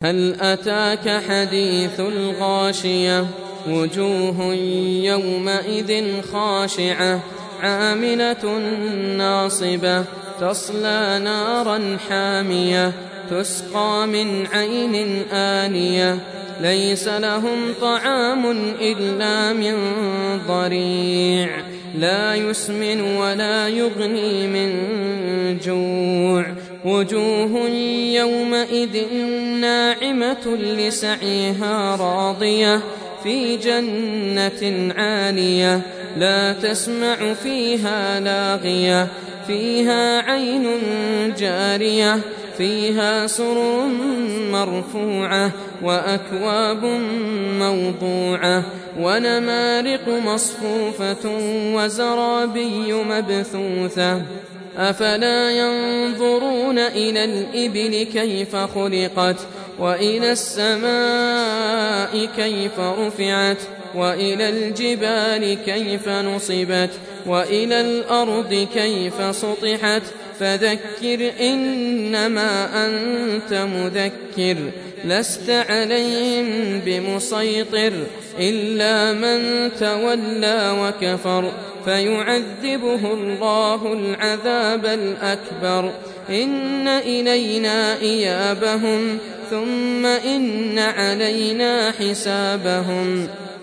هل أتاك حديث الغاشية وجوه يومئذ خاشعة عاملة ناصبة تصلى نارا حامية تسقى من عين آنية ليس لهم طعام إلا من ضريع لا يسمن ولا يغني من جوع وجوه يومئذ ناعمة لسعيها راضية في جنة عالية لا تسمع فيها لاغية فيها عين جارية فيها سرر مرفوعة وأكواب موضوعة ونمارق مصفوفة وزرابي مبثوثة أفلا ينظرون إلى الإبل كيف خلقت وإلى السماء كيف رفعت وإلى الجبال كيف نصبت وإلى الأرض كيف سطحت فذكر إنما أنت مذكر لست عليهم بمسيطر إلا من تولى وكفر فيعذبه الله العذاب الأكبر إن إلينا إيابهم ثم إن علينا حسابهم